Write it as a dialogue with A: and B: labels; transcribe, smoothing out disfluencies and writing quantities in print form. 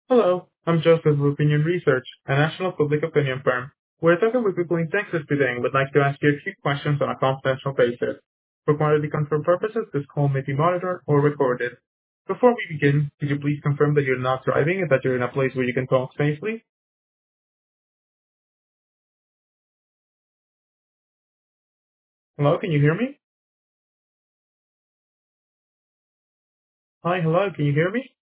A: Hello, I'm Joseph with Opinion Research, a national public opinion firm. We're talking with people in Texas today and would like to ask you a few questions on a confidential basis. For quality control purposes, this call may be monitored or recorded. Before we begin, could you please confirm that you're not driving and that you're in a place where you can talk safely? Hello, can you hear me? Hi, hello, can you hear me?